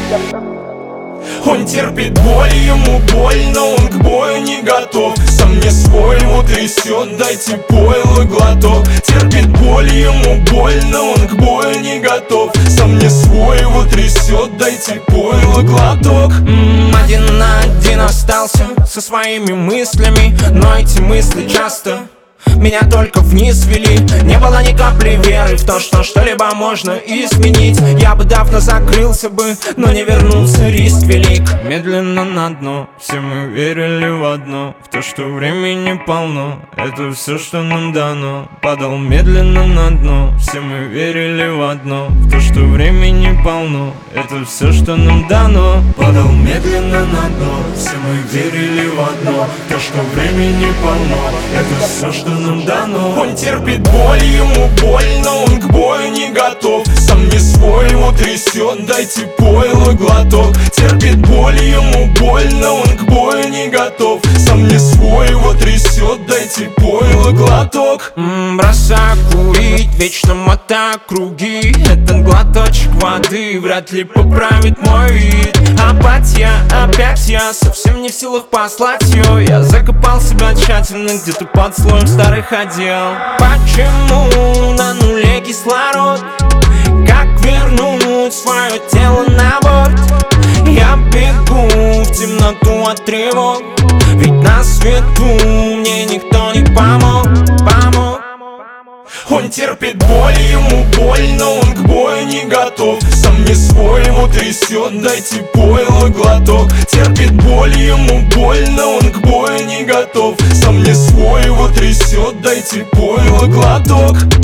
Он терпит боль, ему больно, он к бою не готов. Сам не свой, его трясет, дайте пойло глоток. Терпит боль, ему больно, он к бою не готов. Сам не свой, его трясет, дайте пойло глоток. Один на один остался со своими мыслями, но эти мысли часто меня только вниз вели. Не было ни капли веры в то, что что-либо можно изменить. Я бы давно закрылся бы, но не вернулся, риск велик. Медленно на дно, все мы верили в одно, в то, что времени полно, это все, что нам дано. Падал медленно на дно, все мы верили в одно, в то, что времени полно, это все, что нам дано. Падал медленно на дно, все мы верили в одно, в то, что времени полно, это все, что нам дано. Он терпит боль, ему больно, он к бою не готов. Сам не свой, его трясет, дайте пойло глоток. Терпит боль, ему больно, он к бою не готов. Сам не свой, его трясет, дайте пойло глоток. Бросаю курить, вечно мотаю круги. Этот глоточек воды вряд ли поправит мой вид. Апатия, опять я совсем не в силах послать ее. Я закопал себя тщательно где-то под слоем старых одел. Почему на нуле кислород? Как вернуть свое тело на борт? Я бегу в темноту от тревог, ведь на свету мне никто не помог. Он терпит боль, ему больно, он к бою не готов. Сам не свой, его трясет, дайте пойло глоток. Терпит боль, ему больно, он к бою не готов. Сам не свой, его трясет, дайте пойло глоток.